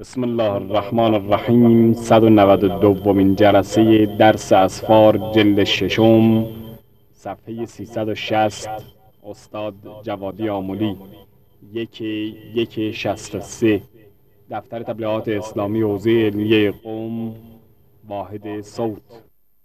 بسم الله الرحمن الرحیم. 192مین جلسه درس اسفار جلد ششم، صفحه 360. استاد جوادی آملی. 1-1-63. دفتر تبلیغات اسلامی حوزه علمیه قم، واحد صوت.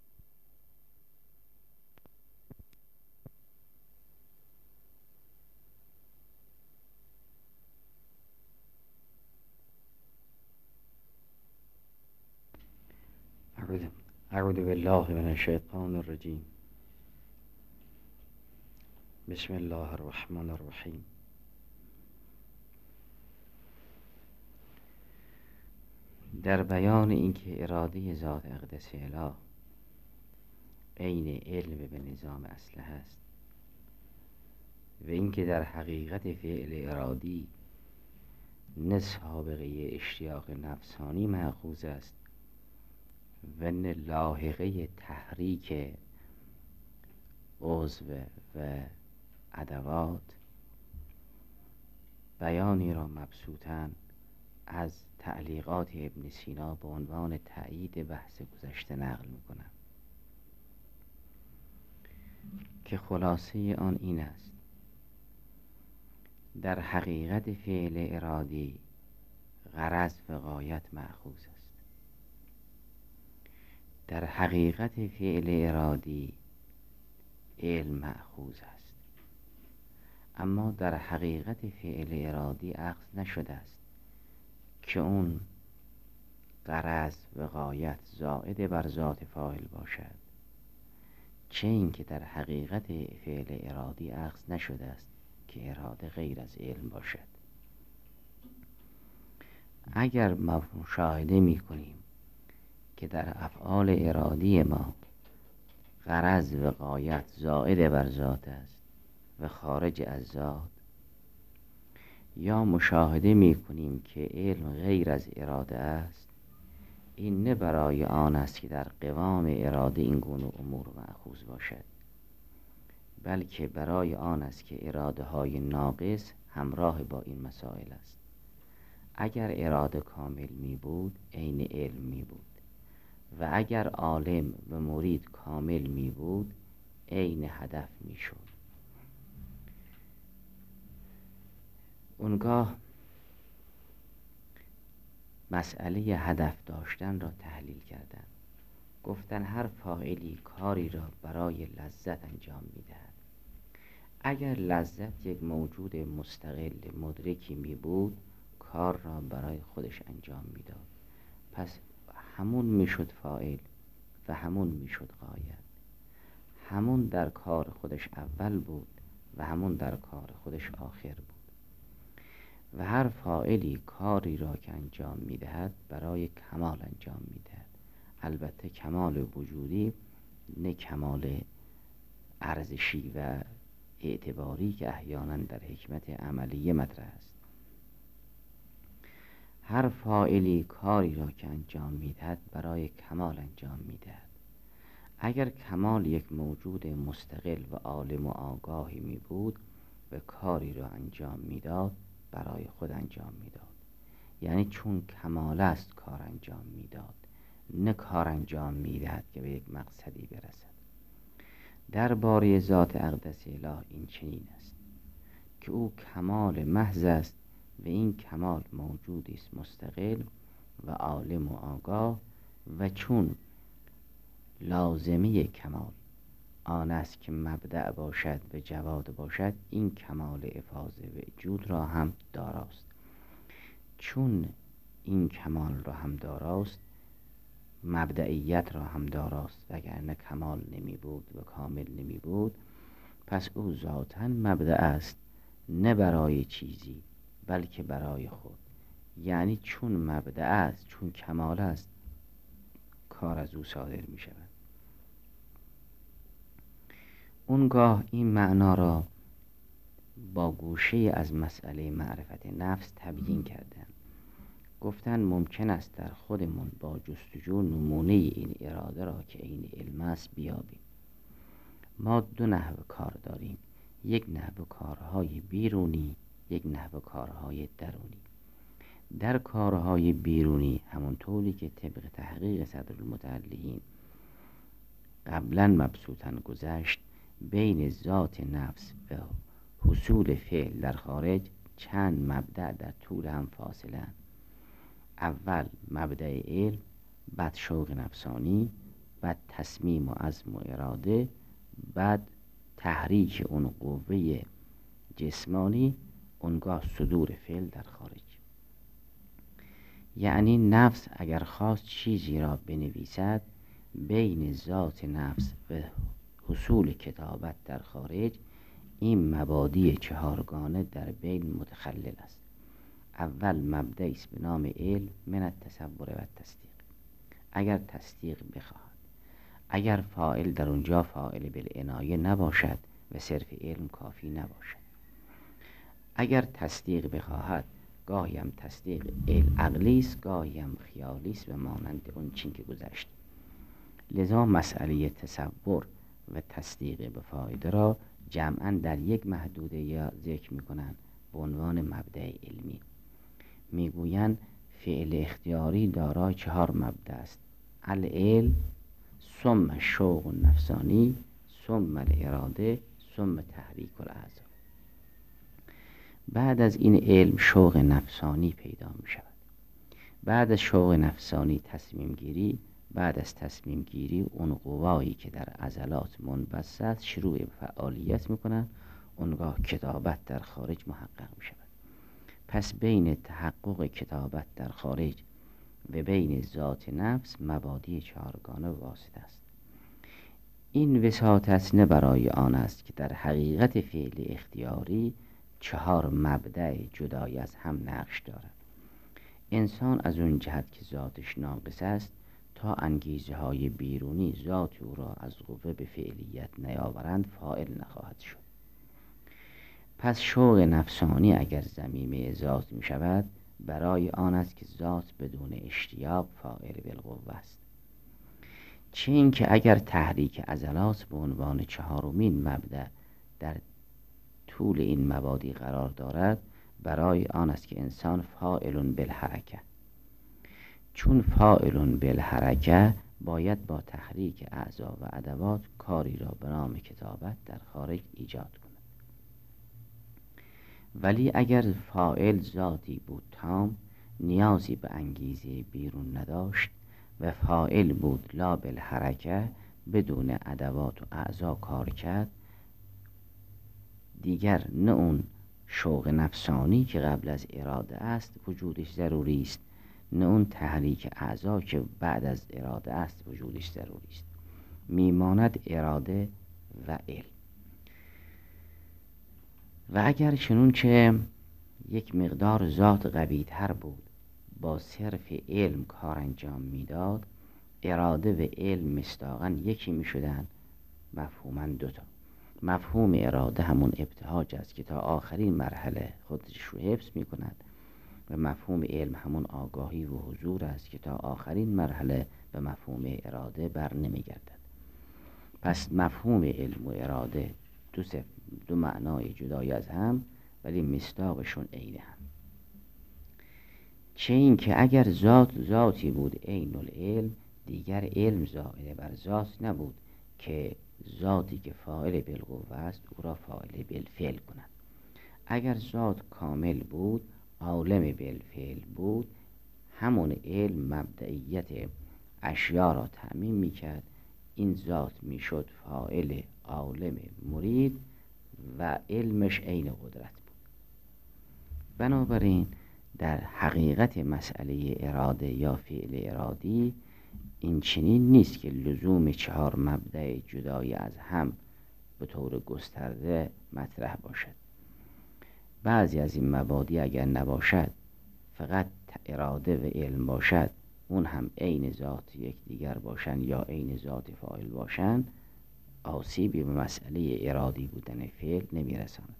اعوذ بالله من الشیطان الرجیم. بسم الله الرحمن الرحیم. در بیان اینکه اراده ذات اقدس اله عین علم به نظام اصله است و اینکه در حقیقت فعل ارادی نه سابقه اشتیاق نفسانی مأخوذ است و نه لاحقه تحریک عضو و ادوات، بیانی را مبسوطاً از تعلیقات ابن سینا به عنوان تأیید بحث گذشته نقل می‌کنم که خلاصه آن این است: در حقیقت فعل ارادی غرض و غایت مأخوذ است. در حقیقت فعل ارادی علم مأخوذ است، اما در حقیقت فعل ارادی اخذ نشده است که اون غرض و غایت زائد بر ذات فاعل باشد، چه اینکه در حقیقت فعل ارادی اخذ نشده است که اراده غیر از علم باشد. اگر ما مشاهده می‌کنیم که در افعال ارادی ما غرض و غایت زائد بر ذات است و خارج از ذات، یا مشاهده می‌کنیم که علم غیر از اراده است، این نه برای آن است که در قوام اراده این گونه امور مأخوذ باشد، بلکه برای آن است که اراده های ناقص همراه با این مسائل است. اگر اراده کامل می بود عین علم می بود و اگر عالم و مرید کامل می بود عین هدف می شد. اونگاه مسئله هدف داشتن را تحلیل کردن. گفتن هر فاعلی کاری را برای لذت انجام می دهد. اگر لذت یک موجود مستقل مدرکی می بود کار را برای خودش انجام می داد، پس همون می شد فاعل و همون می شد غایت. همون در کار خودش اول بود و همون در کار خودش آخر بود. و هر فاعلی کاری را که انجام می دهد برای کمال انجام می دهد، البته کمال وجودی، نه کمال ارزشی و اعتباری که احیانا در حکمت عملی مطرح است. هر فاعلی کاری را که انجام می دهد برای کمال انجام می دهد. اگر کمال یک موجود مستقل و عالم و آگاهی می بود و کاری را انجام می داد برای خود انجام می داد، یعنی چون کمال است کار انجام می داد، نه کار انجام می دهد که به یک مقصدی برسد. درباره ذات اقدس اله این چنین است که او کمال محض است و این کمال موجودی است مستقل و عالم و آگاه، و چون لازمه کمال آن است که مبدأ باشد و جواد باشد، این کمال افاضه و وجود را هم داراست. چون این کمال را هم داراست مبدئیت را هم داراست، وگرنه کمال نمی بود و کامل نمی بود. پس او ذاتاً مبدأ است، نه برای چیزی بلکه برای خود. یعنی چون مبدأ است، چون کمال است، کار از او صادر می شود. اونگاه این معنا را با گوشه از مسئله معرفت نفس تبیین کردن. گفتن ممکن است در خودمون با جستجو نمونه این اراده را که این علم است بیابیم. ما دو نحو کار داریم، یک نحو کارهای بیرونی، یک نحو کارهای درونی. در کارهای بیرونی همونطوری که طبق تحقیق صدرالمتعلقین قبلا مبسوطاً گذشت، بین ذات نفس و حصول فعل در خارج چند مبدأ در طول هم فاصله. اول مبدأ علم، بعد شوق نفسانی، بعد تصمیم و عزم و اراده، بعد تحریک اون قوه جسمانی، اونگاه صدور فعل در خارج. یعنی نفس اگر خواست چیزی را بنویسد، بین ذات نفس و حصول کتابت در خارج این مبادی چهارگانه در بین متخلل است. اول مبدأی است به نام علم من التصور و التصدیق. اگر تصدیق بخواهد، اگر فاعل در اونجا فاعل بالعنایه نباشد و صرف علم کافی نباشد، اگر تصدیق بخواهد گاهی هم تصدیق عقلی است، گاهی هم خیالی است و مانند اون چین که گذشت. لذا مسئله تصور و تصدیق به فایده را جمعاً در یک محدوده یا ذکر می‌کنند به عنوان مبدأ علمی. میگویند فعل اختیاری دارای 4 مبدأ است: العلم، ثم شوق نفسانی، ثم الاراده، ثم تحریک الاعضا. بعد از این علم شوق نفسانی پیدا می شود. بعد از شوق نفسانی تصمیم گیری، بعد از تصمیم گیری اون قوایی که در عضلات منبث است شروع به فعالیت می کنند، اونگاه کتابت در خارج محقق می شود. پس بین تحقق کتابت در خارج و بین ذات نفس مبادی چهارگانه واسطه است. این وساطت نه برای آن است که در حقیقت فعل اختیاری 4 مبدأ جدای از هم نقش دارد. انسان از اون جهت که ذاتش ناقص است تا انگیزه های بیرونی ذات او را از قوه به فعلیت نیاورند فاعل نخواهد شد. پس شوق نفسانی اگر ضمیمه ذات می شود برای آن است که ذات بدون اشتیاق فاعل بالقوه است. چه این که اگر تحریک عضلات به عنوان 4مین مبدأ در طول این مبادی قرار دارد برای آن است که انسان فاعل بالحرکه. چون فاعل بالحرکه باید با تحریک اعضا و ادوات کاری را به نام کتابت در خارج ایجاد کند. ولی اگر فاعل ذاتی بود تام، نیازی به انگیزه بیرون نداشت و فاعل بود لا بالحرکه، بدون ادوات و اعضا کار کرد، دیگر نه اون شوق نفسانی که قبل از اراده است وجودش ضروری است، نه اون تحریک اعضا که بعد از اراده است وجودش ضروری است. میماند اراده و علم. و اگر چنون که یک مقدار ذات قوی تر بود با صرف علم کار انجام میداد، اراده و علم مصداقاً یکی میشدن، مفهوماً 2 تا. مفهوم اراده همون ابتهاج است که تا آخرین مرحله خودش رو حفظ می کند و مفهوم علم همون آگاهی و حضور است که تا آخرین مرحله به مفهوم اراده بر نمی گردد. پس مفهوم علم و اراده 2 معنای جدای از هم ولی مصداقشون عین هم. چه این که اگر ذاتی بود عین العلم، دیگر علم زائد بر ذات نبود که ذاتی که فاعل بالقوه است او را فاعل بالفعل کند. اگر ذات کامل بود، عالم بالفعل بود، همون علم مبدئیت اشیا را تأمین میکرد. این ذات میشد فاعل عالم مرید و علمش عین قدرت بود. بنابراین در حقیقت مسئله اراده یا فعل ارادی این چنین نیست که لزوم 4 مبدأ جدای از هم به طور گسترده مطرح باشد. بعضی از این مبادی اگر نباشد، فقط اراده و علم باشد، اون هم عین ذات یکدیگر باشند یا عین ذات فاعل باشند، آسیبی به مسئله ارادی بودن فعل نمیرساند.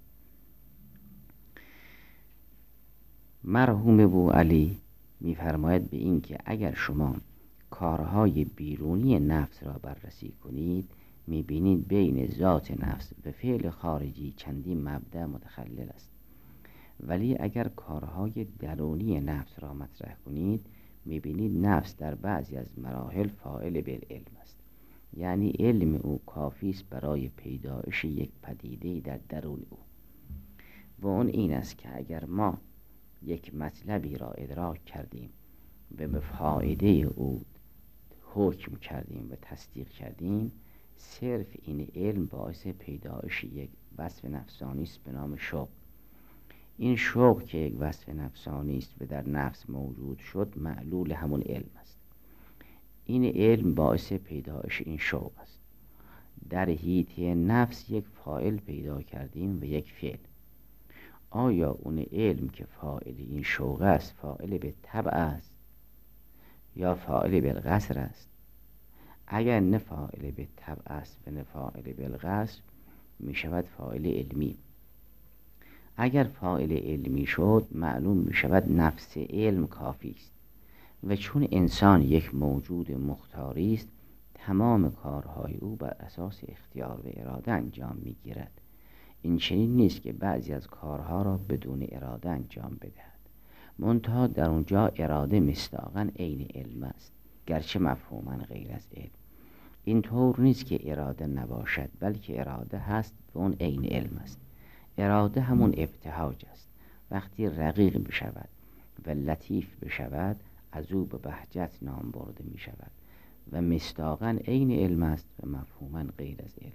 مرحوم بوعلی میفرماید به این که اگر شما کارهای بیرونی نفس را بررسی کنید، میبینید بین ذات نفس و فعل خارجی چندین مبدأ متخلل است ولی اگر کارهای درونی نفس را مطرح کنید میبینید نفس در بعضی از مراحل فاعل بالعلم است، یعنی علم او کافی است برای پیدایش یک پدیده در درون او. و اون این است که اگر ما یک مطلبی را ادراک کردیم و به فایده او حکم کردیم و تصدیق کردیم، صرف این علم باعث پیدایش یک وصف نفسانی است به نام شوق. این شوق که یک وصف نفسانی است و در نفس موجود شد، معلول همون علم است. این علم باعث پیدایش این شوق است. در حیطه نفس یک فاعل پیدا کردیم و یک فعل. آیا اون علم که فاعل این شوق است فاعل به طبع است یا فاعل بالقصر است؟ اگر نه فاعل به طبع است و نه فاعل بالقصر، می شود فاعل علمی. اگر فاعل علمی شد، معلوم می شود نفس علم کافی است. و چون انسان یک موجود مختاری است، تمام کارهای او بر اساس اختیار و اراده انجام می گیرد. این چنین نیست که بعضی از کارها را بدون اراده انجام بدهد. منتها در اونجا اراده مصداقاً عین علم است، گرچه مفهوماً غیر از علم. این طور نیست که اراده نباشد، بلکه اراده هست و اون عین علم است. اراده همون ابتهاج است. وقتی رقیق بشود و لطیف بشود، از او به بهجت نام برده می شود و مصداقاً عین علم است و مفهوماً غیر از علم.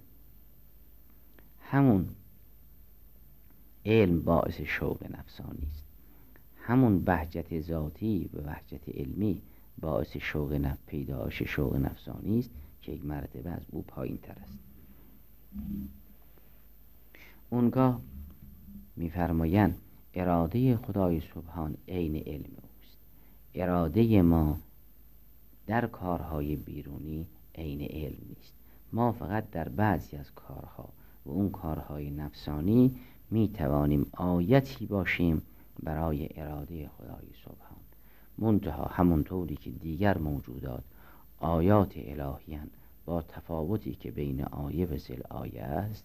همون علم باعث شوق نفسانی است. همون بهجت ذاتی و بهجت علمی باعث پیدایش شوق نفسانی است که یک مرتبه از او پایین تر است. اونگاه می‌فرمایند اراده خدای سبحان عین علم اوست. اراده ما در کارهای بیرونی عین علم نیست. ما فقط در بعضی از کارها و اون کارهای نفسانی می توانیم آیتی باشیم برای اراده خدای سبحان. منتها همونطوری که دیگر موجودات آیات الهیان با تفاوتی که بین آیه و ذل آیه است،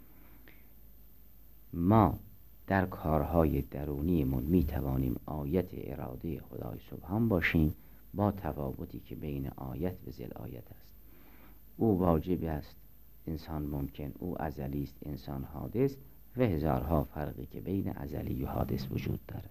ما در کارهای درونیمون می توانیم آیت اراده خدای سبحان باشیم با تفاوتی که بین آیت و ذل آیت است. او واجب است، انسان ممکن، او ازلی است، انسان حادث، و هزارها فرقی که بین ازلی و حادث وجود دارد.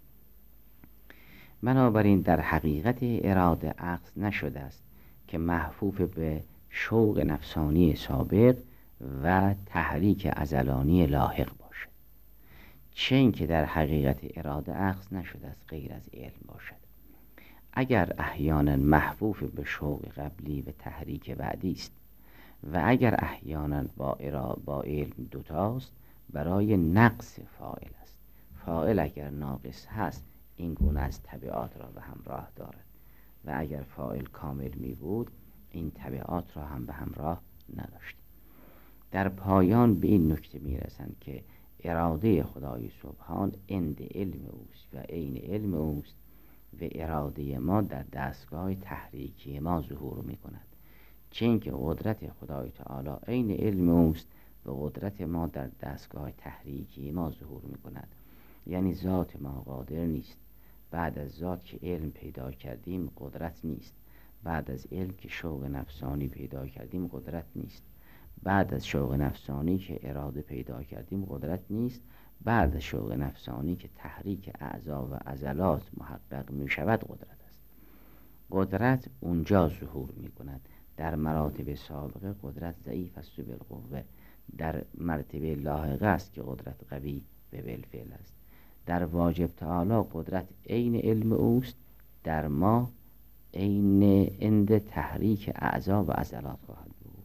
بنابراین در حقیقت اراده عکس نشده است که محفوف به شوق نفسانی سابق و تحریک عضلانی لاحق باشد، چه اینکه در حقیقت اراده عکس نشده است غیر از علم باشد. اگر احیانا محفوف به شوق قبلی و تحریک بعدی است و اگر احیانا با علم دوتاست، برای نقص فاعل است. فاعل اگر ناقص هست این گونه از تبعات را به همراه دارد و اگر فاعل کامل می بود این تبعات را هم به همراه نداشت. در پایان به این نکته می رسند که اراده خدای سبحان عند علم اوست و عین علم اوست و اراده ما در دستگاه تحریکی ما ظهور می کند، چون که قدرت خدای تعالی عین علم اوست و قدرت ما در دستگاه تحریکی ما ظهور می کند. یعنی ذات ما قادر نیست. بعد از ذات که علم پیدا کردیم قدرت نیست. بعد از علم که شوق نفسانی پیدا کردیم قدرت نیست. بعد از شوق نفسانی که اراده پیدا کردیم قدرت نیست. بعد از شوق نفسانی که تحریک اعضا و عضلات محقق می شود قدرت است. قدرت اونجا ظهور می کند. در مراتب سابقه قدرت ضعیف است و بالقوه. در مرتبه لاحقه است که قدرت قوی و بالفعل است. در واجب تعالی قدرت عین علم اوست، در ما عین عند تحریک اعضا و عضلات خواهد بود.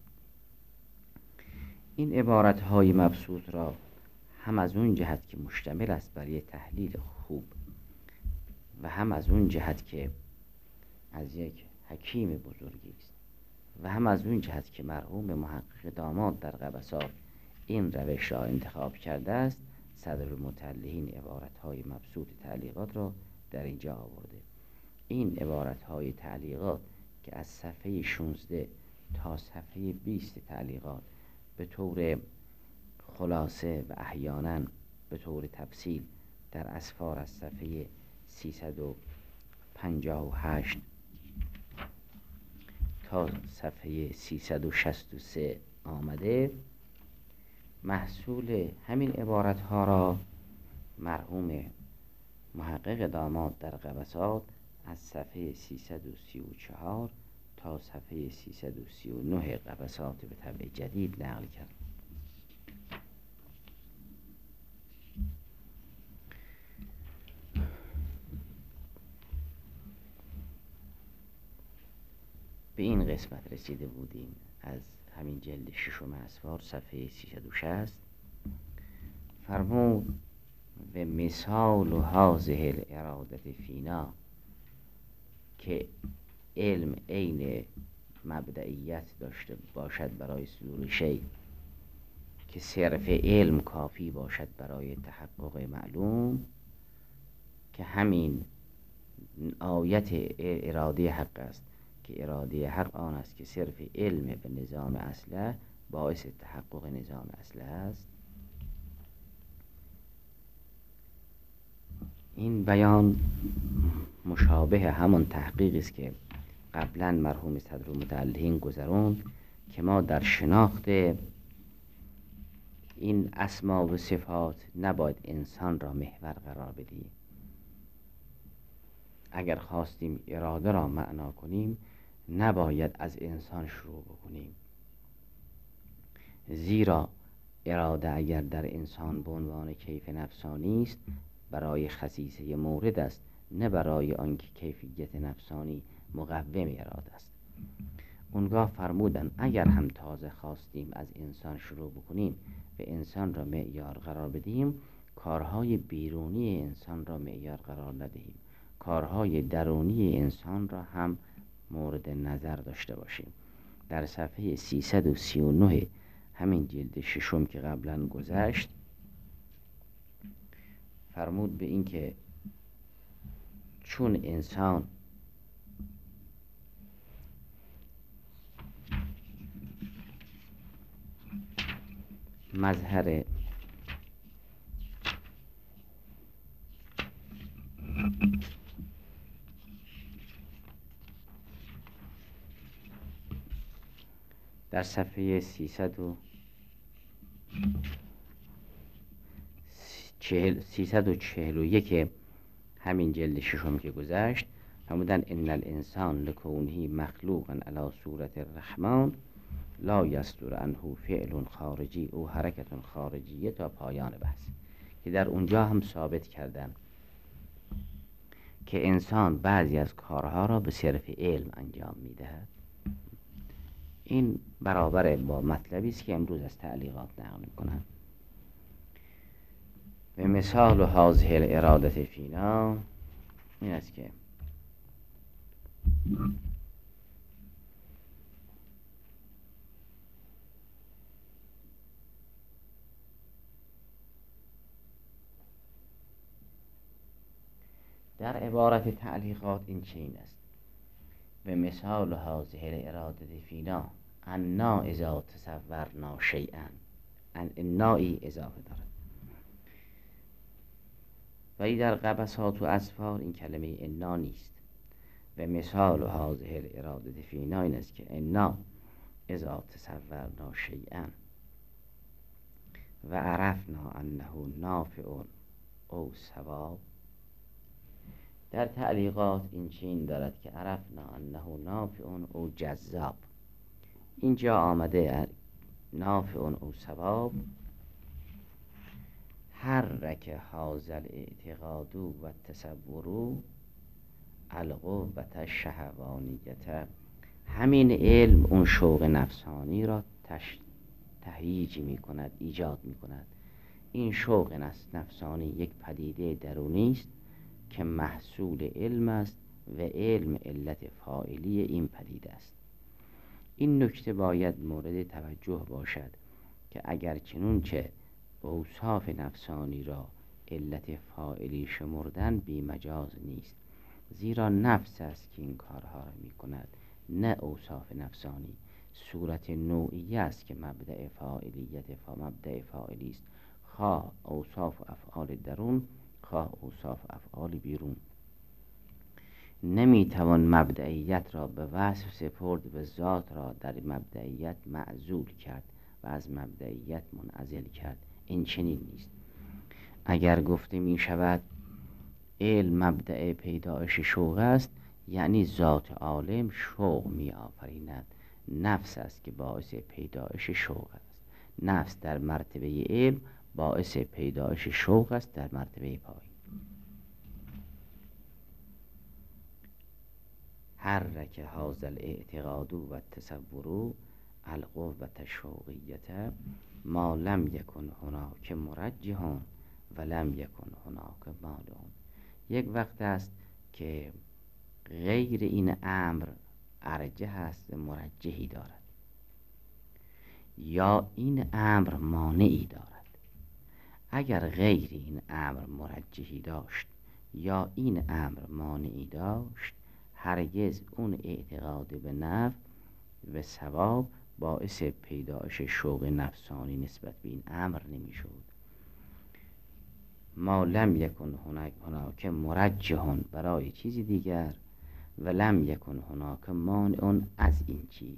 این عبارت‌های مبسوط را هم از اون جهت که مشتمل است بر یک تحلیل خوب و هم از اون جهت که از یک حکیم بزرگی است و هم از اون جهت که مرحوم محقق داماد در قبسات این روش را انتخاب کرده است، صدر مطلعین عبارت‌های مبسوط تعلیقات را در اینجا آورده. این عبارت‌های تعلیقات که از صفحه 16 تا صفحه 20 تعلیقات به طور خلاصه و احیانا به طور تفصیل در اسفار از صفحه 358 تا صفحه 363 آمده. محصول همین عبارت ها را مرحوم محقق داماد در قبسات از صفحه 334 تا صفحه 339 قبسات به طبع جدید نقل کرد. به این قسمت رسیده بودیم از همین جلد ششم اسفار صفحه 360. فرمود و مثال هذه الاراده فینا، که علم عین مبدئیت داشته باشد برای صدور شیء، که صرف علم کافی باشد برای تحقق معلوم، که همین آیت اراده حق است، که اراده حق آن است که صرف علم به نظام اصله باعث تحقق نظام اصله است. این بیان مشابه همون تحقیقی است که قبلا مرحوم صدرالمتعلقین گذرون، که ما در شناخت این اسما و صفات نباید انسان را محور قرار بدیم. اگر خواستیم اراده را معنا کنیم نباید از انسان شروع بکنیم، زیرا اراده اگر در انسان به عنوان کیف نفسانی است برای خصیصه مورد است، نه برای آنکه کیفیت نفسانی مقوم اراده است. اونگاه فرمودن اگر هم تازه خواستیم از انسان شروع بکنیم و انسان را معیار قرار بدیم، کارهای بیرونی انسان را معیار قرار ندهیم، کارهای درونی انسان را هم مورد نظر داشته باشیم. در صفحه 339 همین جلد ششم که قبلا گذشت فرمود به این که چون انسان مظهر در صفحه 341 همین جلد ششم که گذشت فرمودن ان الانسان لکونه مخلوقا علی صورت الرحمن لا یصدر عنه فعل خارجی او حرکت خارجیه تا پایان بحث، که در اونجا هم ثابت کردن که انسان بعضی از کارها را به صرف علم انجام میدهد. این برابر با مطلبی است که امروز از تعلیقات نقل میکنن. و مثال هذه الاراده فینا این است که در عبارت تعلیقات این چنین است: و مثال هذه الاراده فینا انا اذا تصورنا شیئا، انایی اضافه دارد. ولی در قبسات و اسفار این کلمه انا نیست. و مثال هذه الاراده فینا این است که انا اذا تصورنا شیئا و عرفنا انه نافع او ثواب. در تعلیقات این چین دارد که عرفنا انه نافع او جذاب. اینجا آمده نافع او ثواب. حرک هذا الاعتقاد و التصور القوة الشهوانیت، همین علم اون شوق نفسانی را تهییج می کند، ایجاد می کند. این شوق نفسانی یک پدیده درونی است که محصول علم است و علم علت فاعلی این پدیده است. این نکته باید مورد توجه باشد که اگر چنونچه اوصاف نفسانی را علت فاعلی شمردن بی مجاز نیست، زیرا نفس است که این کارها را می کند، نه اوصاف نفسانی. صورت نوعی است که مبدأ فاعلیت مبدأ فاعلی است، خواه اوصاف و افعال درون خواه اوصاف افعال بیرون. نمیتوان مبدئیت را به وصف سپرد و ذات را در مبدئیت معزول کرد و از مبدئیت منعزل کرد. این چنین نیست. اگر گفته می شود علم مبدأ پیدایش شوق است، یعنی ذات عالم شوق می آفریند. نفس است که باعث پیدایش شوق است. نفس در مرتبه علم باعث پیدایش شوق است در مرتبه پایین. حرک هذا الاعتقاد و التصور القوة الشوقیة ما لم یکن هناک مرجح و لم یکن هناک مانع. یک وقت است که غیر این امر ارجح است و مرجحی دارد، یا این امر مانعی دارد. اگر غیر این امر مرجحی داشت یا این امر مانعی داشت، هرگز اون اعتقاد به نفع و ثواب باعث پیدایش شوق نفسانی نسبت به این امر نمی شود. ما لم یکن هناک مرجح برای چیزی دیگر و لم یکن هناک مانع از این چیز.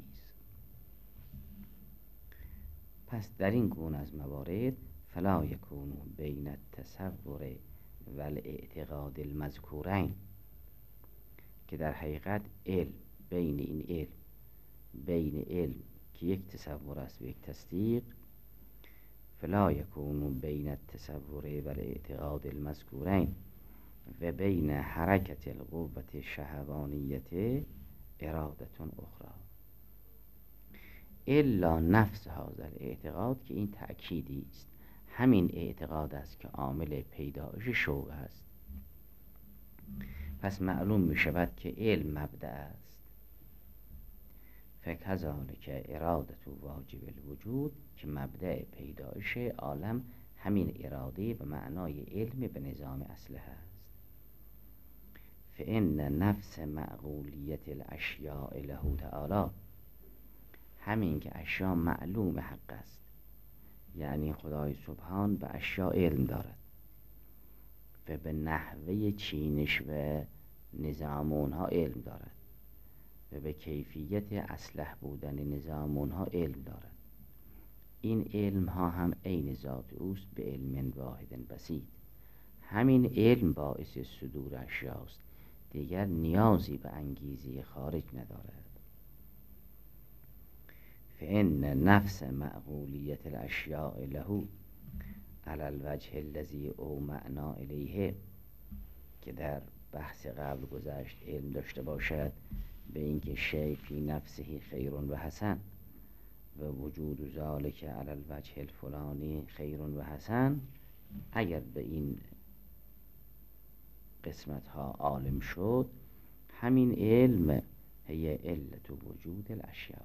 پس در این گونه از موارد فلا یکون بین التصور و الاعتقاد المذکورین، که در حقیقت بین علم که یک تصور است و یک تصدیق، فلا یکون بین التصور و الاعتقاد المذکورین و بین حرکت القوة الشهوانیة ارادة اخرى الا نفس هذا الاعتقاد، که این تأکیدی است. همین اعتقاد است که عامل پیدایش شوق است. پس معلوم می شود که علم مبدأ است. فکذالک ارادة واجب الوجود، که مبدأ پیدایش عالم همین اراده به معنای علم به نظام اصله است. فإن نفس معقولیت الاشیاء له تعالی، همین که اشیاء معلوم حق است، یعنی خدای سبحان به اشیاء علم دارد و به نحوه چینش و نظام اونها علم دارد و به کیفیت اصلح بودن نظام اونها علم دارد. این علم ها هم عین ذات اوست به علم واحد بسیط. همین علم باعث صدور اشیاست، دیگر نیازی به انگیزه خارج ندارد. فإن نفس معقولیت الاشیاء له علی الوجه الذی اومعنا الیه، که در بحث قبل گذشت علم داشته باشد به اینکه شیء فی نفسه خیر و حسن و وجود ذالک علی الوجه الفلانی خیر و حسن. اگر به این قسمت ها عالم شد، همین علم هی علت وجود الاشیاء.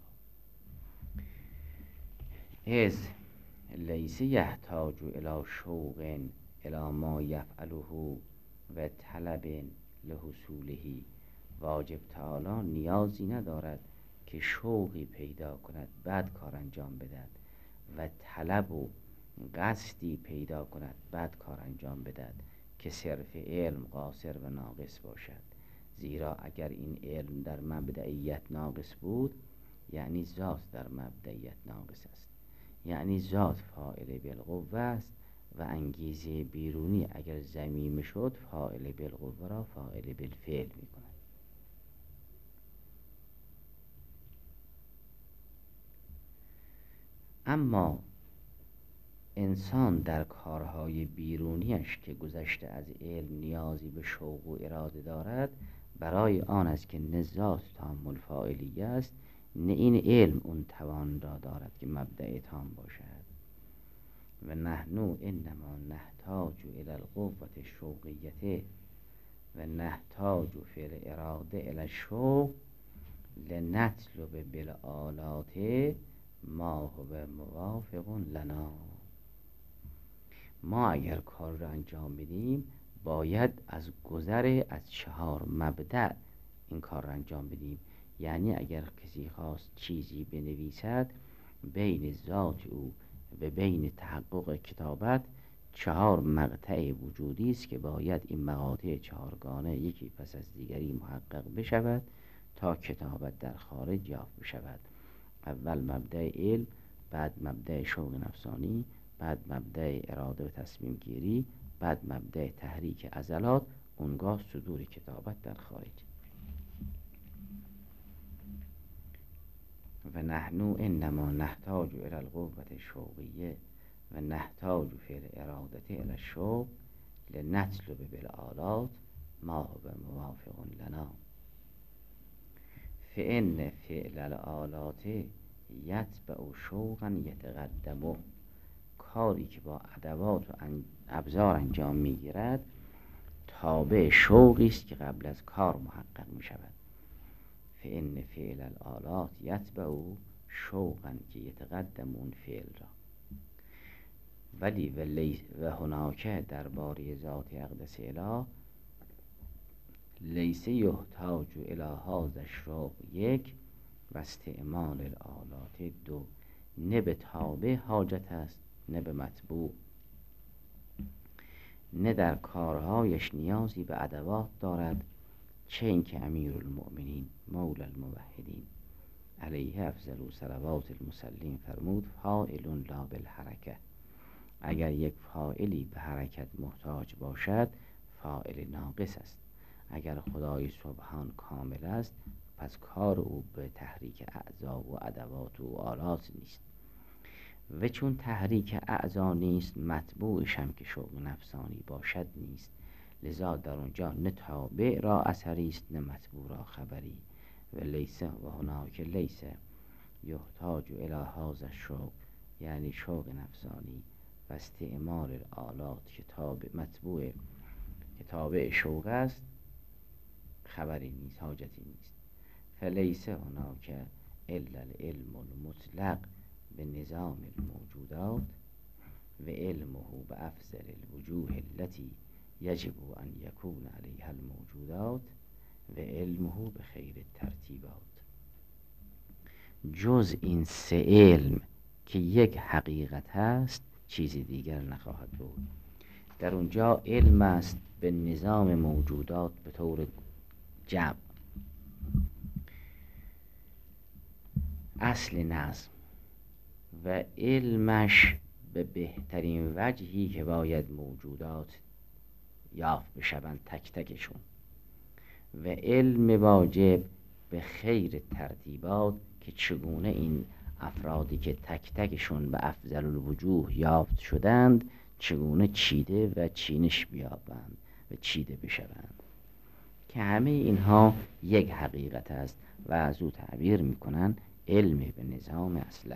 از لیس یحتاج الی شوق الی ما یفعله و طلب لحصوله. واجب تعالی نیازی ندارد که شوقی پیدا کند بعد کار انجام بدهد و طلب و قصدی پیدا کند بعد کار انجام بدهد که صرف علم قاصر و ناقص باشد. زیرا اگر این علم در مبدئیت ناقص بود، یعنی ذات در مبدئیت ناقص است، یعنی ذات فاعل بالقوه است و انگیزه بیرونی اگر ضمیم شد فاعل بالقوه را فاعل بالفعل می کند. اما انسان در کارهای بیرونیش که گذشته از علم نیازی به شوق و اراده دارد، برای آن است که نه ذات تام الفاعلیه است، نه این علم اون توان را دارد که مبدأ تام باشد. و نحن انما نحتاج الی القوة الشوقیة و نحتاج فی الاراده الی الشوق لنطلب بالآلات ما هو موافق لنا. ما اگر کار را انجام بدیم باید از گذر از 4 مبدأ این کار را انجام بدیم. یعنی اگر کسی خواست چیزی بنویسد، بین ذات او و بین تحقق کتابت 4 مقطع وجودی است که باید این مقاطع 4گانه یکی پس از دیگری محقق بشود تا کتابت در خارج یافت بشود. اول مبدأ علم، بعد مبدأ شوق نفسانی، بعد مبدأ اراده و تصمیم گیری، بعد مبدأ تحریک عضلات، اونگاه صدور کتابت در خارج. و نحن انما نحتاج الى القوة الشوقیه و نحتاج فی الاراده الى الشوق لنطلب بالآلات ما هو موافق لنا. فإن فعل الآلات یتبع شوقا یتقدم. کاری که با ادوات و ابزار انجام میگیرد تابع شوقی است که قبل از کار محقق می شود. فإن فعل الآلات یتبع شوقا که یتقدم اون فعل را. ولی و هناک درباره ذات اقدس اله لیس یحتاج الی هذا الشوق 1 و استعمال الآلات 2. نه به تابع حاجت است نه به متبوع، نه در کارهایش نیازی به ادوات دارد، چه اینکه امیرالمؤمنین مولا الموحدین علیه افضل صلوات المسلین فرمود فاعل لا بالحرکه. اگر یک فاعلی به حرکت محتاج باشد فاعل ناقص است. اگر خدای سبحان کامل است پس کار او به تحریک اعضا و ادوات و آلات نیست. و چون تحریک اعضا نیست مطبوعش هم که شوق نفسانی باشد نیست، لذا در اونجا نه تابع را اثری است نه مطبوع را خبری. و لیسه و هناک لیسه یحتاج الی هذا الشوق یعنی شوق نفسانی و استعمال الآلات که مطبوع که تابع شوق است خبری نیست، حاجتی نیست. فلیسه هناک الا العلم المطلق به نظام الموجودات و علمه به افضل الوجوه التي یجب ان یکون علیها الموجودات و علمه به خیر الترتیبات. جز این 3 علم که یک حقیقت هست چیزی دیگر نخواهد بود. در اونجا علم است به نظام موجودات به طور جمع، اصل نظم، و علمش به بهترین وجهی که باید موجودات یافت بشوند تک تکشون، و علم واجب به خیر ترتیبات که چگونه این افرادی که تک تکشون به افضل الوجوه یافت شدند چگونه چیده و چینش بیابند و چیده بشوند، که همه اینها یک حقیقت است و از او تعبیر میکنن علم به نظام اصله.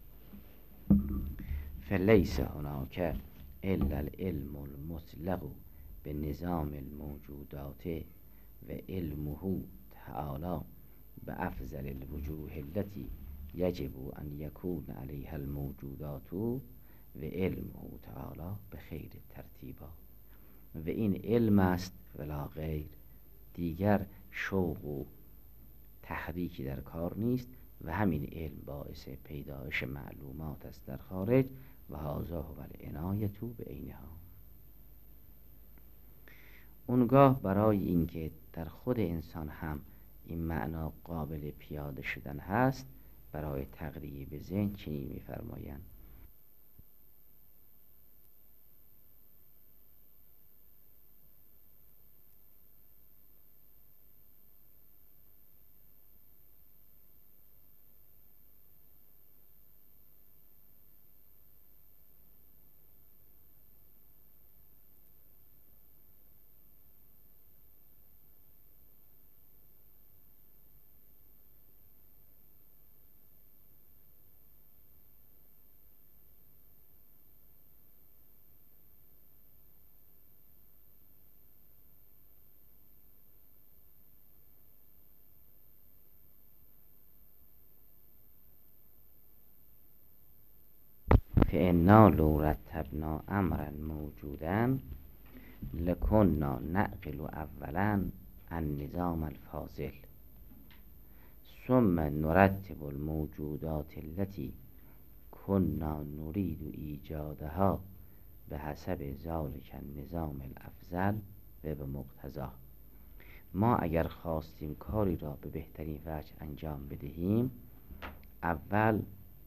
فلیس هناک الا العلم المطلق به نظام الموجودات و علمه تعالی به افضل الوجوه التي یجب ان یکون علیها الموجودات و علمه تعالی به خیر ترتیبات. و این علم است ولا غیر، دیگر شوق و تحریکی در کار نیست و همین علم باعث پیدایش معلومات است در خارج و هذا هو العنایة بعینها. اونگاه برای اینکه در خود انسان هم این معنا قابل پیاده شدن هست برای تقریب ذهن چنین می‌فرمایند: فإنا لو رتبنا امرا موجودا لكنا نعقل اولا النظام الفاضل ثم نرتب الموجودات التي كنا نريد ایجادها به حسب ذالک النظام الافضل و به مقتضاه. ما اگر خواستیم کاری را به بهترین وجه انجام بدهیم، اول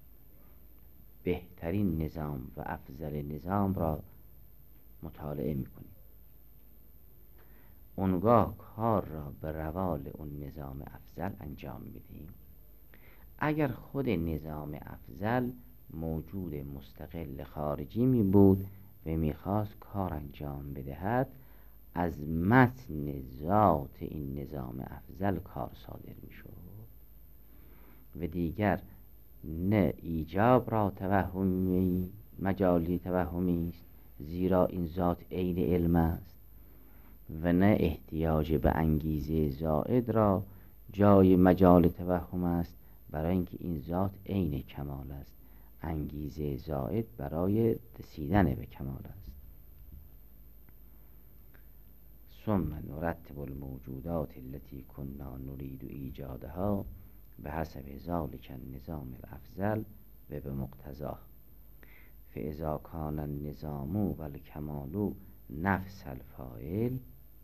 بهترین نظام و افضل نظام را مطالعه میکنیم، اونگاه کار را به روال اون نظام افضل انجام میدهیم. اگر خود نظام افضل موجود مستقل خارجی می بود و میخواست کار انجام بدهد، از متن ذات این نظام افضل کار صادر می شود و دیگر نه ایجاب را توهمی مجالی توهمی است، زیرا این ذات عین علم است، و نه احتیاج به انگیزه زائد را جای مجال توهم است، برای اینکه این ذات عین کمال است، انگیزه زائد برای رسیدن به کمال است. ثم نرتب الموجودات التي كنا نريد ایجادها به حسب ذلك النظام الافضل و به مقتضاه. فاذا كان النظام والکمال نفس الفاعل،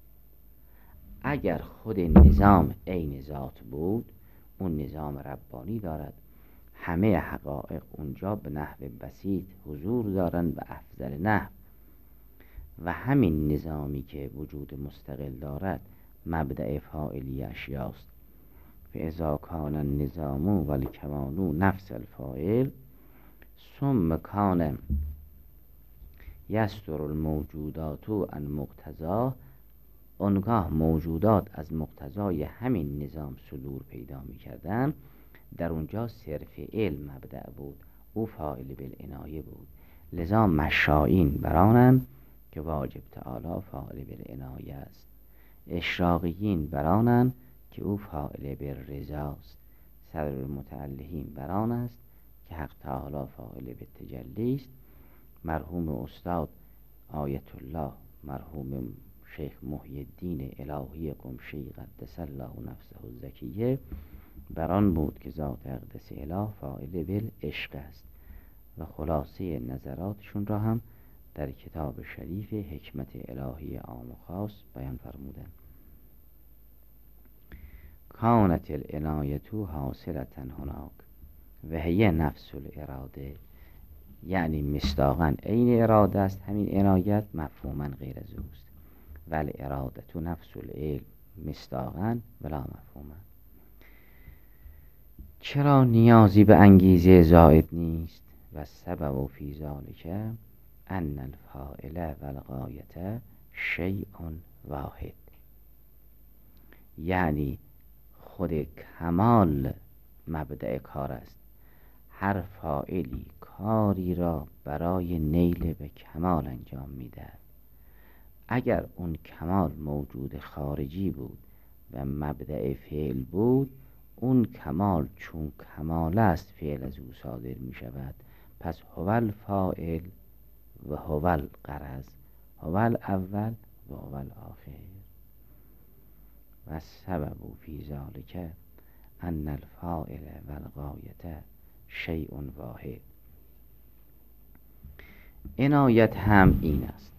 اگر خود نظام عین ذات بود، اون نظام ربانی دارد، همه حقایق اونجا به نحو بسیط حضور دارند به افضل نحو، و همین نظامی که وجود مستقل دارد مبدأ فاعلی اشیاست. فاذا کان النظام والکمال نفس الفاعل ثم کان یستر الموجودات عن مقتضاه، آنگاه موجودات از مقتضای همین نظام صدور پیدا می کردن، در اونجا صرف علم مبدأ بود، او فاعل بالعنایه بود. لذا مشائین برانند که واجب تعالی فاعل بالعنایه است، اشراقیین برانند که او فاعل بالرضا است، صدر المتعلهین بران است که حق تعالی فاعل بالتجلی است. مرحوم استاد آیت الله مرحوم شیخ محی الدین الهی قمشی قدس الله نفسه الزکیه بران بود که ذات اقدس اله فاعل بالعشق است، و خلاصه نظراتشون را هم در کتاب شریف حکمت الهی عام و خاص بیان فرمودند. کانت العنایت حاصلة هناک و هی نفس الاراده، یعنی مصداقاً عین اراده است همین عنایت، مفهوما غیر از اوست، ولی اراده نفس العلم مصداقاً ولا مفهوما. چرا نیازی به انگیزه زائد نیست؟ و سبب فی ذلک ان الفاعل و الغایة شیء واحد، یعنی خود کمال مبدأ کار است. هر فاعلی کاری را برای نیل به کمال انجام میدهد. اگر اون کمال موجود خارجی بود و مبدأ فعل بود، اون کمال چون کمال است فعل از او صادر می شود. پس هو الفاعل و هو الغرض، هو الاول و هو الاخر. و سبب فی ذلک ان الفاعل و الغایة شیء واحد. عنایت هم این است.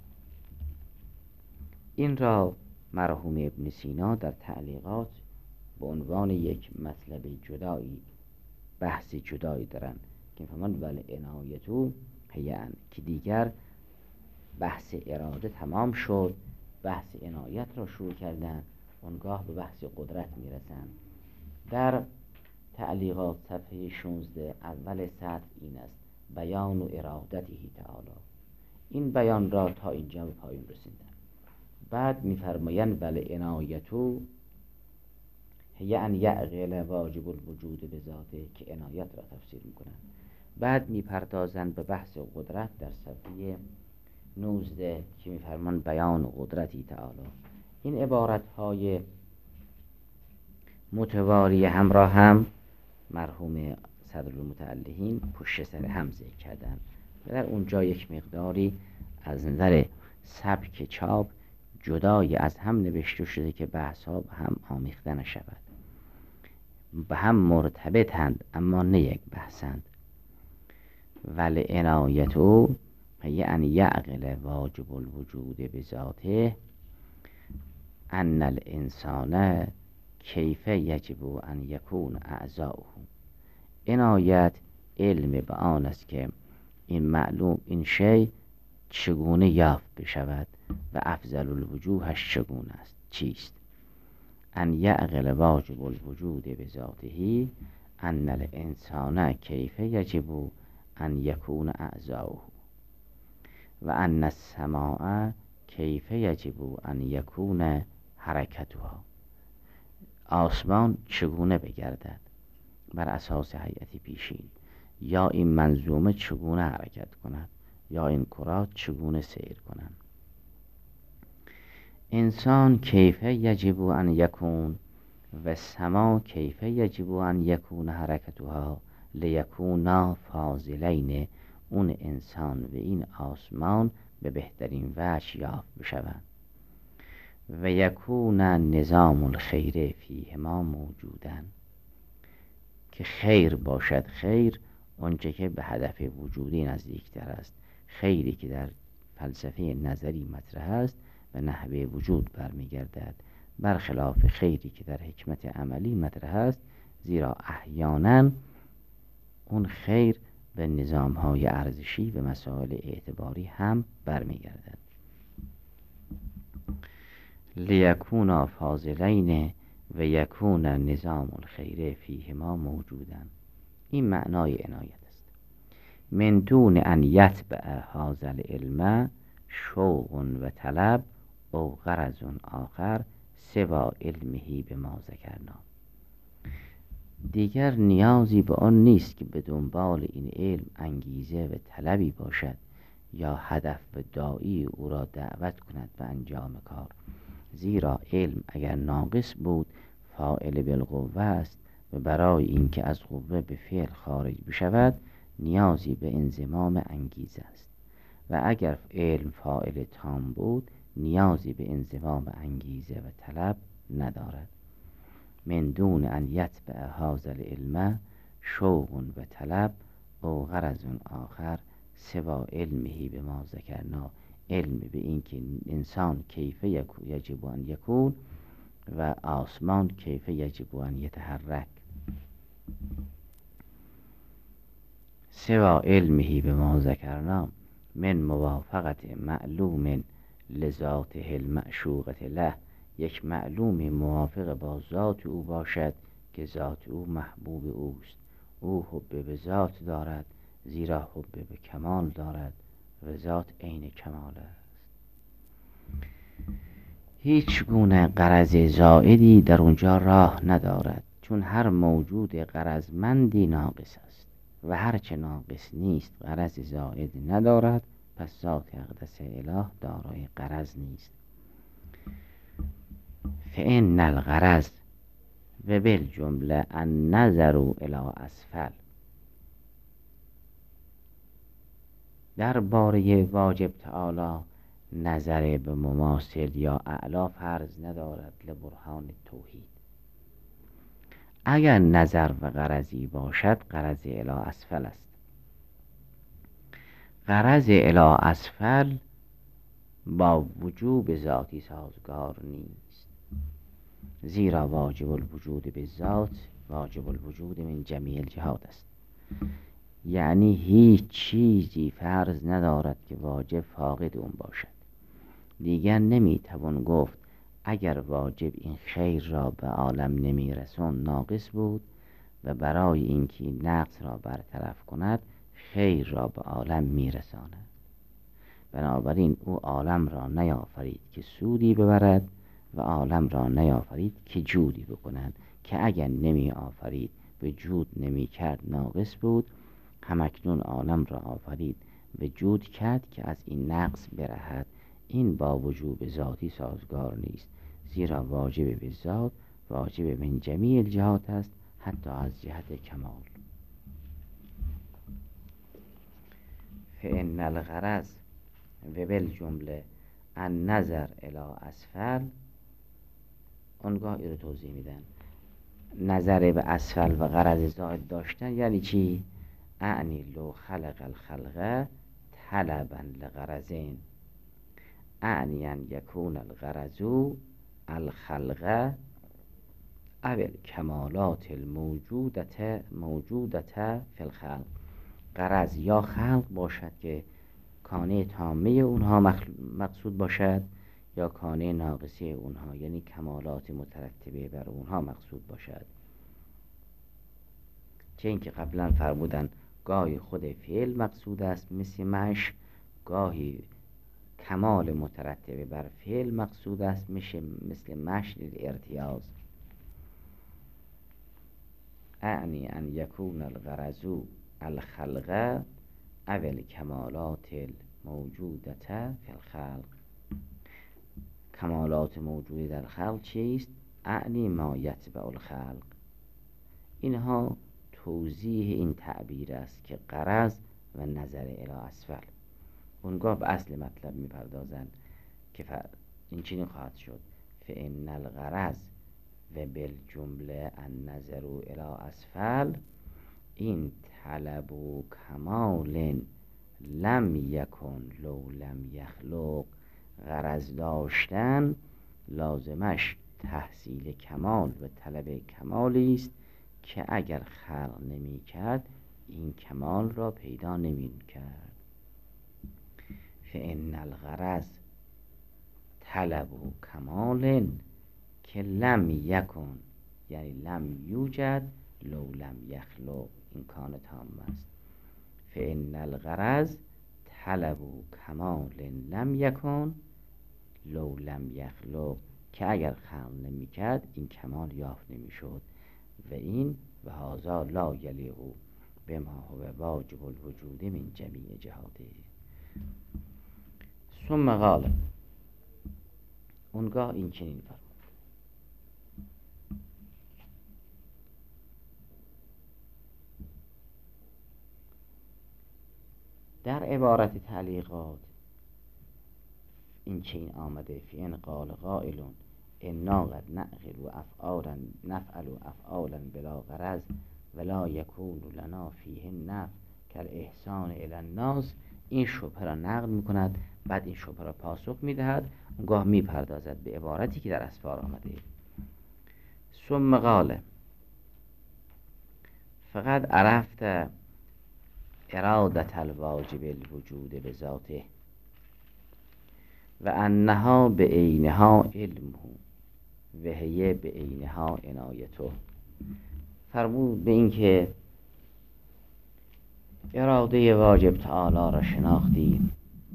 این را مرحوم ابن سینا در تعلیقات به عنوان یک مطلب جدایی، بحث جدایی دارن که فرمان ولی عنایتو هیان، که دیگر بحث اراده تمام شد، بحث عنایت را شروع کردن، اونگاه به بحث قدرت میرسن. در تعلیقات صفحه 16 اول سطر این است: بیان و ارادته تعالی. این بیان را تا اینجا به پایان رسیدن. بعد میفرمایند ولی عنایتو یعنی یعقل واجب الوجود به ذاته، که عنایت را تفسیر میکنن. بعد میپردازند به بحث قدرت در صفحه 19 که میفرمان بیان قدرتی تعالی. این عبارت های متواری همراه هم مرحوم صدر المتعلهین پشت سر هم ذکر کردن و در اونجا یک مقداری از نظر سبک چاپ جدای از هم نوشته شده که بحث ها هم آمیخته نشود. به هم مرتبطند اما نه یک بحثند. ولی عنایتو ان یعقل واجب الوجود بذاته ان الانسان کیف یجب ان یکون اعضاؤه. این آیت علم به آن است که این معلوم این شی چگونه یافت بشود و افضل الوجوهش چگونه است، چیست؟ ان یعقل واجب الوجود بذاته ان الانسان کیف یجب ان یکون اعضاؤه و ان السماع کیف یجب ان یکون حرکتها. آسمان چگونه بگردد بر اساس هیئت پیشین، یا این منظومه چگونه حرکت کند، یا این کرات چگونه سیر کنند. انسان کیف یجب ان یکون و سما کیف یجب ان یکون حرکتها لیکونا فاضلین. اون انسان و این آسمان به بهترین وجه یافت بشوند و یکون نظام الخیر فیهما موجودن، که خیر باشد خیر آنچه که به هدف وجودی نزدیکتر است. خیری که در فلسفه نظری مطرح است به نحوه وجود برمیگردد، برخلاف خیری که در حکمت عملی مطرح است، زیرا احیانا اون خیر به نظام‌های ارزشی و مسائل اعتباری هم برمیگردد. لیکونا فاضلین و یکون نظام الخیر فیهما موجودن. این معنای عنایت است. من دون ان یتبع هذا العلم شوق و طلب او غرض آخر سوا علمه به ما ذکرنا. دیگر نیازی به آن نیست که به دنبال این علم انگیزه و طلبی باشد یا هدف و داعی او را دعوت کند به انجام کار، زیرا علم اگر ناقص بود فاعل بالقوه است و برای اینکه از قوه به فعل خارج بشود نیازی به انضمام انگیزه است، و اگر علم فاعل تام بود نیازی به انضمام انگیزه و طلب ندارد. من دون ان یتبع هذا العلم شوق و طلب او غرض آخر سوا علمه به ما ذکرنا. علم به این که انسان کیف یجب ان یکون و آسمان کیف یجب ان یتحرک. سوا علمه به ما ذکرنا من موافقت معلوم لذاته المعشوقة له. یک معلوم موافق با ذات او باشد که ذات او محبوب اوست. او حب به ذات دارد زیرا حب به کمال دارد و ذات عین کمال است. هیچ گونه غرض زائدی در اونجا راه ندارد، چون هر موجود غرضمندی ناقص است و هرچه ناقص نیست غرض زائد ندارد، پس ذات اقدس اله دارای غرض نیست. فإن الغرض و بالجمله النظر الی اسفل. در باره واجب تعالی نظر به مماثل یا اعلا فرض ندارد لبرهان توحید. اگر نظر و غرضی باشد غرض الی اسفل است. غرض الی اسفل با وجوب ذاتی سازگار نیست، زیرا واجب الوجود به ذات واجب الوجود من جمیع الجهات است. یعنی هیچ چیزی فرض ندارد که واجب فاقد اون باشد. دیگر نمیتوان گفت اگر واجب این خیر را به عالم نمیرسون ناقص بود و برای اینکه نقص را برطرف کند خیر را به عالم میرساند. بنابراین او عالم را نیافرید که سودی ببرد و عالم را نیافرید که جودی بکند، که اگر نمی آفرید به جود نمی کرد ناقص بود. همکنون عالم را آفرید و جود کرد که از این نقص برهد. این با وجوب ذاتی سازگار نیست، زیرا واجب به ذات واجب من جمیع الجهات است، حتی از جهت کمال. فإن الغرض و بالجمله النظر الی اسفل. اونگاه رو توضیح میدن. نظر به اسفل و غرض زائد داشتن یعنی چی؟ اعنی لو خلق الخلق طلبا لغرض اعنی ان یکون الغرض الخلق او الکمالات موجودت فی الخلق. غرض یا خلق باشد که کانه تامه اونها مقصود باشد، یا کانه ناقصه اونها یعنی کمالات مترتبه بر اونها مقصود باشد. چه اینکه قبلا فرمودن گاهی خود فعل مقصود است مثل مش، گاهی کمال مترتبه بر فعل مقصود است مثل مش للارتیاز. اعنی ان یکون الغرض الخلق او الکمالات الموجودت فی الخلق. کمالات موجود در خلق چیست؟ اعنی ما یتبع الخلق. اینها توضیح این تعبیر است که غرض و نظر الی اسفل. اونگاه به اصل مطلب میپردازند که این چنین خواهد شد: فان الغرض و بالجمله النظر الی اسفل این طلب و کمال لم یکن لو لم یخلق. غرض داشتن لازمش تحصیل کمال و طلب کمالی است که اگر خلق نمی کرد این کمال را پیدا نمی کرد. فان الغرض طلب و کمال که لم یکن یعنی لم یوجد لو لم یخلق، این کان تام است. فان الغرض طلب و کمال لم یکن لو لم یخلق، که اگر خلق نمی کرد این کمال یافت نمی شد. و این و هذا لا یلیق بما هو واجب الوجود من جمیع جهاته. ثم قال، اونگاه این چنین فرمود: در عبارت تعلیقات این چنین آمده: فین قال قائل انا قد نفعل افعالا بلا غرض ولا یکون لنا فیه نفع کالاحسان الی الناس. این شبهه را نقل میکند، بعد این شبهه را پاسخ میدهد، اونگاه میپردازد به عبارتی که در اسفار آمده: ثم قال فقد عرفت ارادة الواجب الوجود بذاته و انها به عینها علمه و هی به عینها عنایته. فرمود به این که اراده واجب تعالی را شناختیم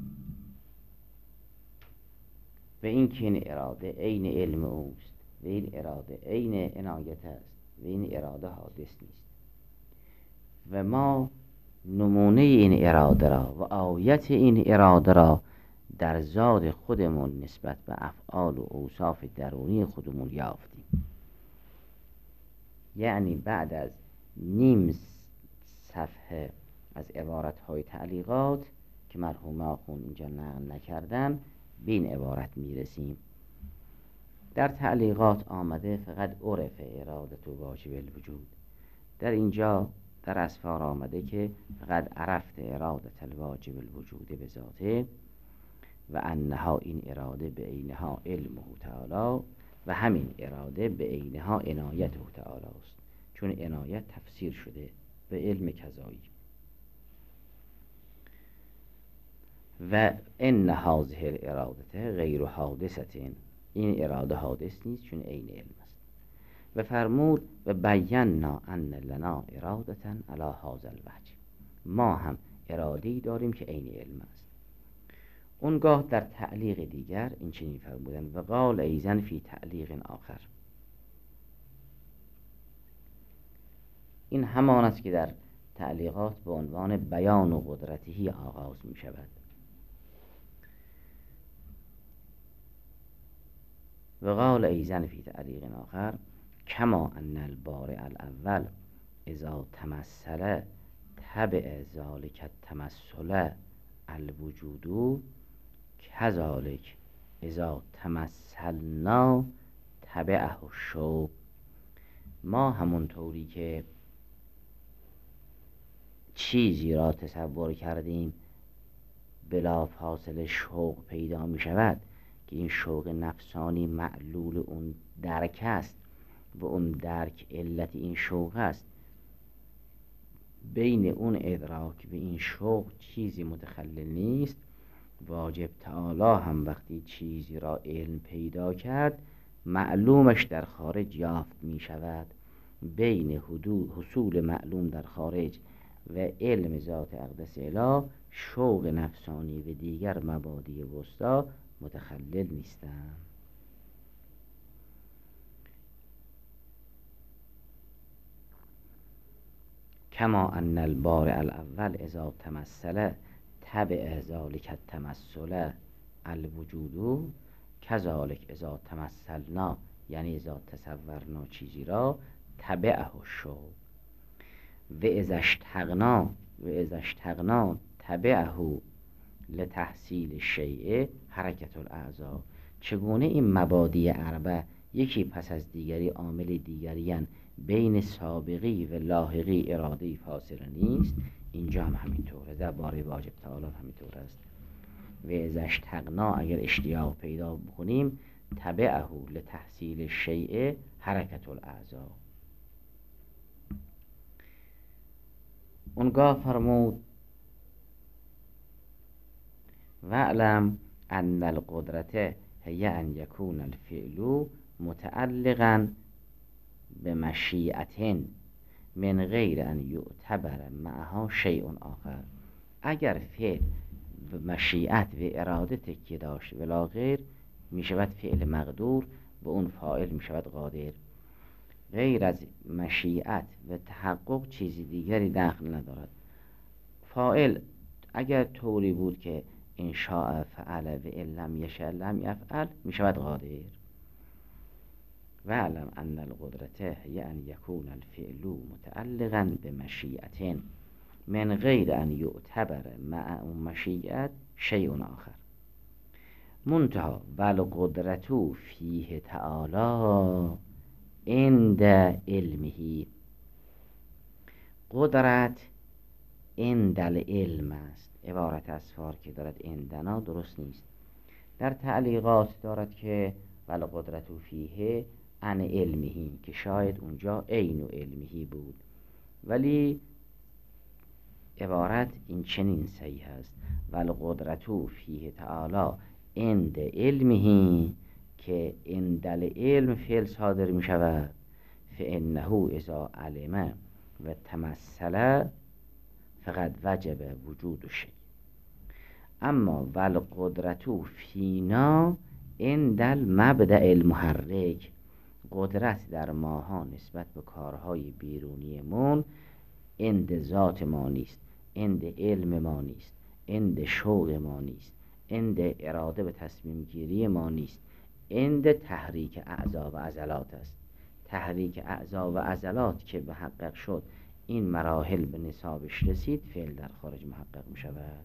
و این که این اراده عین علم اوست و این اراده عین عنایت است و این اراده حادث نیست و ما نمونه این اراده را و آیت این اراده را در ذات خودمون نسبت به افعال و اوصاف درونی خودمون یافتیم. یعنی بعد از نیم صفحه از عبارت‌های تعلیقات که مرحوم آخوند اینجا نقل نکردن، به این عبارت میرسیم. در تعلیقات آمده فقط عرف ارادت و واجب الوجود. در اینجا در اسفار آمده که فقط عرفت ارادت الواجب الوجود به ذاته و انها این اراده به عینها علمه تعالی و همین اراده به عینها عنایته تعالی است، چون عنایت تفسیر شده به علم کذایی. و ان هذه الاراده غیر حادثه، این اراده حادث نیست چون عین علم است. و فرمود و بینا ان لنا اراده علی هذا الوجه، ما هم اراده‌ای داریم که عین علم است. اونگاه در تعلیق دیگر این چنین فرمودن: و قال ایضا فی تعلیق آخر. این همان است که در تعلیقات به عنوان بیان و قدرتهی آغاز می شود. و قال ایضا فی تعلیق آخر کما ان البارع الاول اذا تمثل تبع ذلك التمثل الوجود کذالک اذا تمثلنا تبعه الشوق. ما همونطوری که چیزی را تصور کردیم بلا فاصله شوق پیدا می شود که این شوق نفسانی معلول اون درک است و اون درک علت این شوق است، بین اون ادراک و این شوق چیزی متخلل نیست. واجب تعالی هم وقتی چیزی را علم پیدا کرد معلومش در خارج یافت می شود. بین حصول معلوم در خارج و علم ذات اقدس اله شوق نفسانی و دیگر مبادی وسطا متخلل نیستند. کما ان البارع الاول اذا تمثل تبع ذلك التمثل الوجود کذالک اذا تمثلنا، یعنی اذا تصورنا چیزی را تبعه الشوق و اذا اشتقنا تبعه لتحصیل الشیء حرکت الاعضاء. چگونه این مبادی اربع یکی پس از دیگری عامل دیگریان، بین سابقی و لاحقی اراده فاصله نیست، اینجا هم همینطوره، در باره واجب تعالی همینطور است. و اذا اشتقنا، اگر اشتیاق پیدا بکنیم، تبعه لتحصیل الشیء حرکت الاعضاء. اونگاه فرمود واعلم ان القدرت هی ان یکون الفعل متعلقا بمشیئة من غیر ان یعتبر معها شیء آخر. اگر فعل و مشیئت و اراده تکیه داشت ولا غیر، می شود فعل مقدور و اون فاعل می شود قادر. غیر از مشیئت و تحقق چیزی دیگری دخل ندارد. فاعل اگر طوری بود که ان شاء فعل و ان لم یشاء لم یفعل، می شود قادر. و علم ان القدرت هی ان یکون الفعل متعلقا بمشیئة من غیر ان یعتبر مع اون مشیئت شیء آخر. منتها والقدرت فیه تعالی عند علمه. قدرت عند العلم است. عبارت اسفار که دارد عندنا درست نیست. در تعلیقات دارد که والقدرت فیه عن علمه، که شاید اونجا عین علمه بود، ولی عبارت این چنین صحیح است: والقدرت فیه تعالی عند علمه، که عند العلم فعل صادر می شود. فانه اذا علم و تمثل فقد وجب وجود شیء. اما والقدرت فینا عند المبدأ المحرک. قدرت در ماها نسبت به کارهای بیرونی من عند ذات ما نیست، عند علم ما نیست، عند شوق ما نیست، عند اراده و تصمیم گیری ما نیست، عند تحریک اعضا و عضلات است. تحریک اعضا و عضلات که محقق شد، این مراحل به نصابش رسید، فعل در خارج محقق می شود.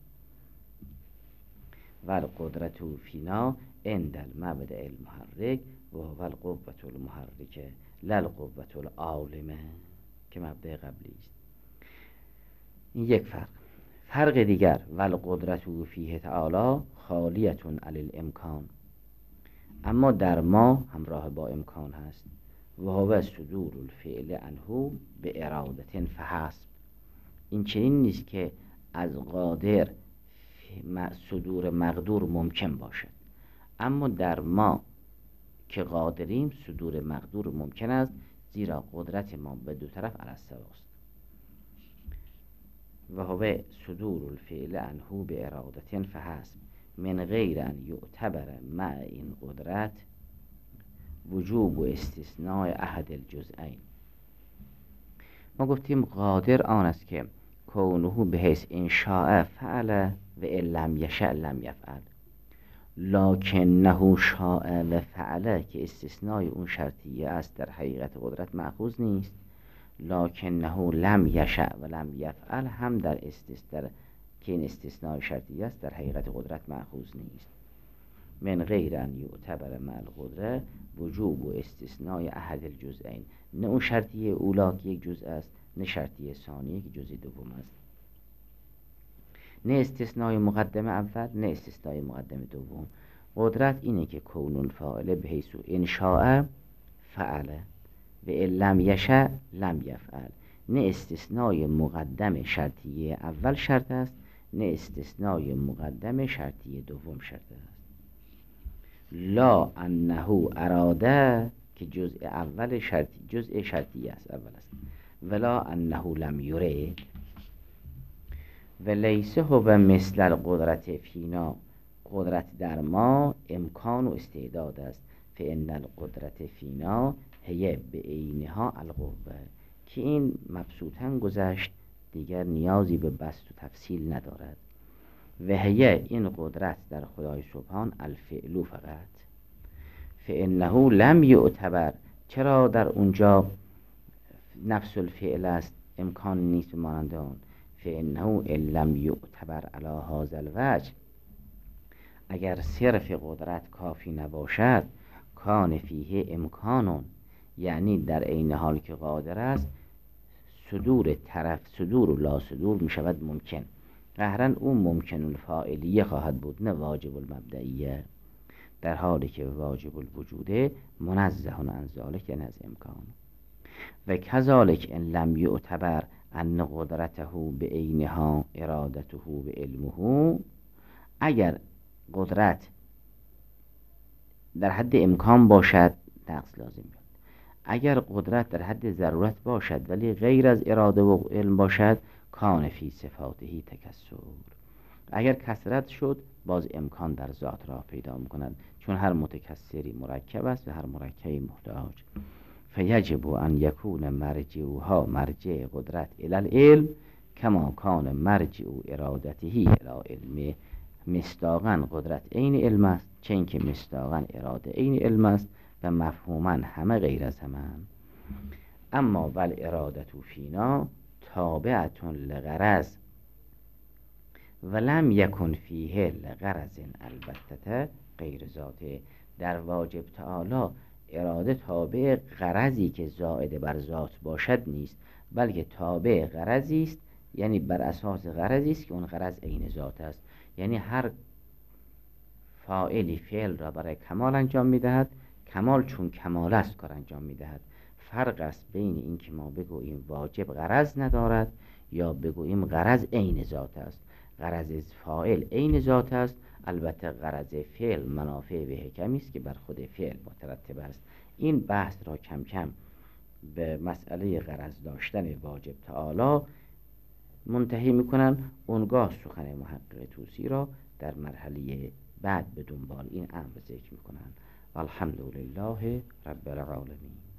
والقدرت فینا عند المبدأ المحرک و هو القوة المحرکه لا القوة العالمه، که مبدأ قبلی است. این یک فرق. فرق دیگر، والقدرت فیه تعالی خالیة علی الامکان، اما در ما همراه با امکان هست. و هو صدور الفعل عنه به اراده فحسب. این چنین نیست که از قادر صدور مقدور ممکن باشد، اما در ما که قادریم صدور مقدور ممکن است، زیرا قدرت ما به دو طرف علی السواست. و هو صدور الفعل عنه به اراده فحسب من غیر ان یعتبر مع این قدرت وجوب و استثناء احد الجزئین. ما گفتیم قادر آن است که کونه به حیث ان شاء فعل و ان لم یشاء لم یفعل، لکنه شاء و فعل که استثناء اون شرطیه است در حقیقت قدرت مأخوذ نیست. لکنه لم یشاء و لم یفعل هم در که این استثناء شرطیه است در حقیقت قدرت مأخوذ نیست. من غیر ان یعتبر مع القدره وجوب و استثناء احد الجزئین، نه اون شرطیه اولا که یک جزء است، نه شرطیه ثانیه که جزء دوم است. نه استثنای مقدم اول نه استثنای مقدم دوم. قدرت اینه که کون الفاعل به حیث انشاء فعل و ان لم یشأ لم یفعل. نه استثنای مقدم شرطیه اول شرط است نه استثنای مقدم شرطیه دوم شرط است. لا انه اراده که جزء شرطیه است اول است، ولا انه لم یرید و لیسه هو مثل القدرت فینا. قدرت در ما امکان و استعداد است. فان القدرت فینا هی به عینها القوه، که این مبسوطاً گذشت دیگر نیازی به بسط و تفصیل ندارد. و هی این قدرت در خدای سبحان الفعل فقط. فانه لم یعتبر، چرا در اونجا نفس الفعل است امکان نیست مانند آن. فانه ان لم یعتبر علی هذا الوجه، اگر صرف قدرت کافی نباشد، کان فیه امکانون، یعنی در عین حال که قادر است صدور و لا صدور می شود ممکن. قهرن اون ممکن الفاعلیه خواهد بود نه واجب المبدئیه، در حالی که واجب الوجوده منزه عن ذلک، یعنی از امکان. و کذالک ان لم یعتبر ان قدرته به عینها ارادته و علمه، اگر قدرت در حد امکان باشد نقص لازم بیاد. اگر قدرت در حد ضرورت باشد ولی غیر از اراده و علم باشد، کان فی صفاته تکسر. اگر کثرت شد باز امکان در ذات را پیدا می‌کند، چون هر متکثری مرکب است و هر مرکبی محتاج. فیجب ان یکون مرجعها مرجع قدرت الی العلم کما کان مرجع ارادته الی علم. مصداقاً قدرت عین علم است، چه اینکه مصداقاً اراده عین علم است و مفهوماً همه غیر از همه. اما ول اراده فینا تابعة لغرض ولم یکن فیه لغرض البته غیر ذاته. در واجب تعالی اراده تابع غرضی که زائد بر ذات باشد نیست، بلکه تابع غرضی است، یعنی بر اساس غرضی است که اون غرض عین ذات است. یعنی هر فاعلی فعل را برای کمال انجام میدهد، کمال چون کمال است کار انجام میدهد. فرق است بین این که ما بگوییم واجب غرض ندارد یا بگوییم غرض عین ذات است. غرض فاعل عین ذات است، البته غرض فعل منافع و حکمی است که بر خود فعل مترتب است. این بحث را کم کم به مسئله غرض داشتن واجب تعالی منتهی میکنن. اونگاه سخن محقق طوسی را در مرحله بعد به دنبال این امر ذکر میکنن. الحمدلله رب العالمین.